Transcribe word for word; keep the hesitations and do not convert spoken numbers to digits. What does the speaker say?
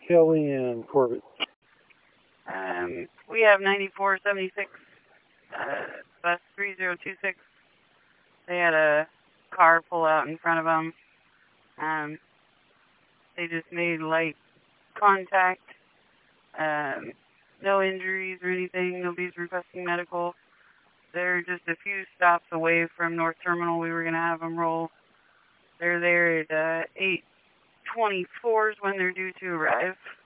Kelly and Corbett. Um, we have ninety-four seventy-six, uh, bus three zero two six. They had a car pull out in front of them. Um, they just made light contact. Um, no injuries or anything. Nobody's requesting medical. They're just a few stops away from North Terminal. We were going to have them roll. They're there at uh, eight twenty-four is when they're due to arrive.